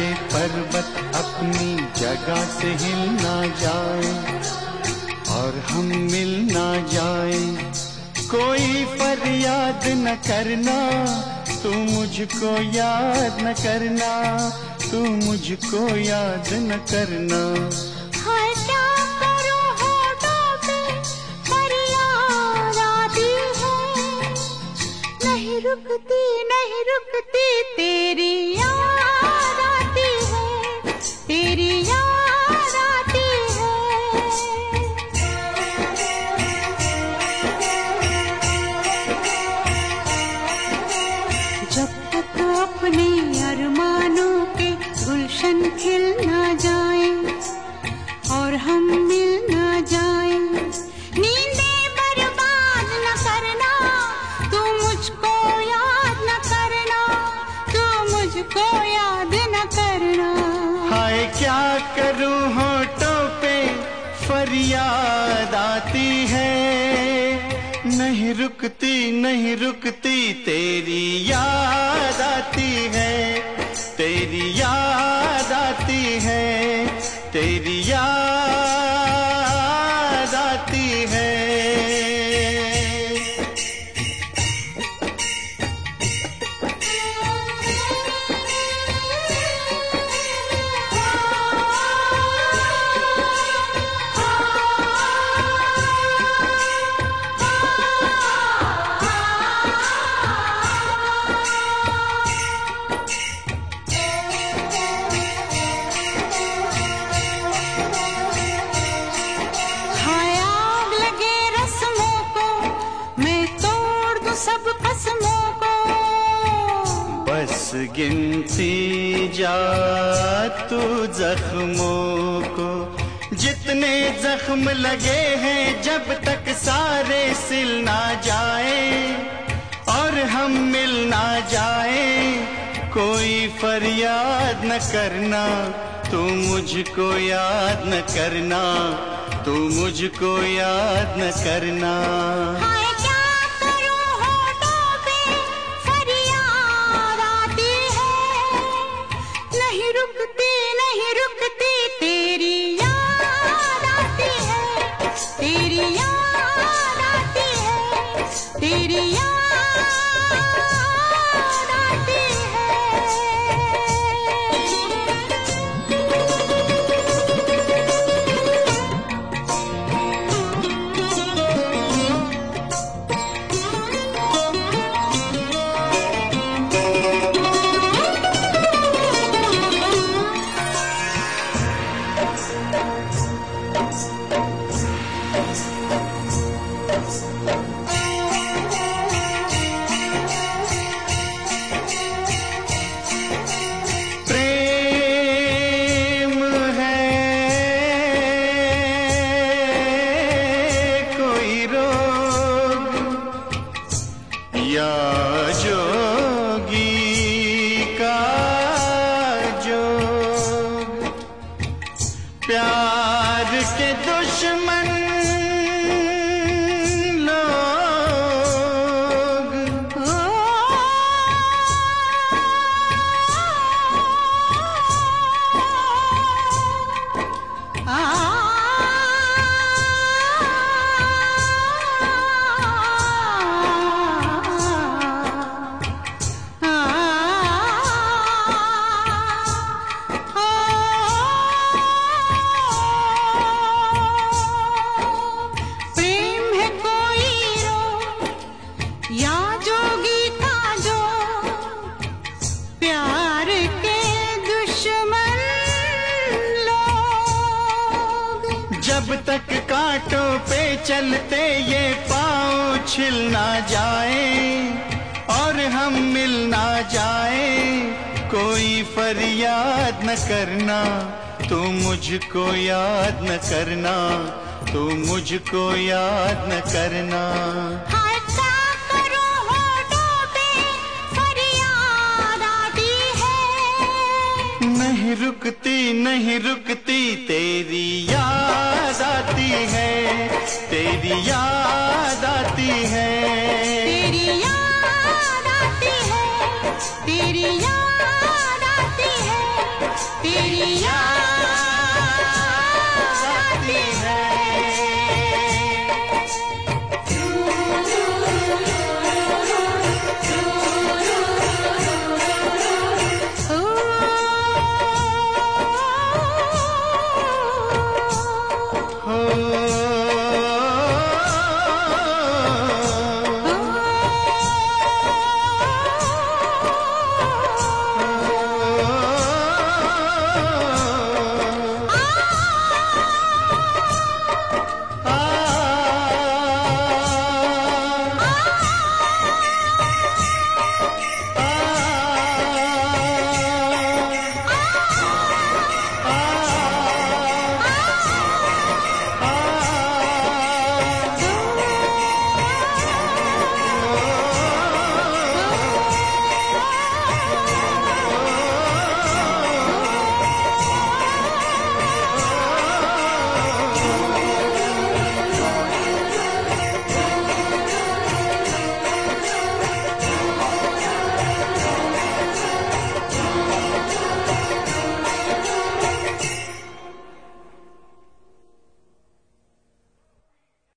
पर्वत अपनी जगह से हिल ना जाए और हम मिल ना जाए, कोई फरियाद न करना, तू मुझको याद न करना, तू मुझको याद न करना। हाय क्या करूं होठों पे फरियाद आती है, नहीं रुकती नहीं रुकती तेरी याद आती है, तेरी याद आती है। जब तक अपने अरमानों के गुलशन खिल ना जाए और हम मिल ना जाए, नींदें बर्बाद न करना, तू मुझको याद न करना, तू मुझको याद न करना। हाय क्या करूं होठों पे फरियाद आती है, नहीं रुकती नहीं रुकती तेरी याद आती है, तेरी याद आती है, तेरी याद आती है। बस गिनती जा तू जख्मों को, जितने जख्म लगे हैं जब तक सारे सिल ना जाए और हम मिल ना जाए, कोई फरियाद न करना, तू मुझको याद न करना, तू मुझको याद न करना। नहीं रुकती तेरी याद आती है, तेरी याद आती है, तेरी याद आती है। जोगी का जोग, प्यार के दुश्मन लोग, जब तक कांटों पे चलते ये पाँव छिल ना जाए और हम मिल ना जाए, कोई फरियाद न करना, तू मुझको याद न करना, तू मुझको याद न करना। नहीं रुकती नहीं रुकती तेरी याद आती है, तेरी याद आती है, तेरी याद आती है, तेरी याद आती है, तेरी याद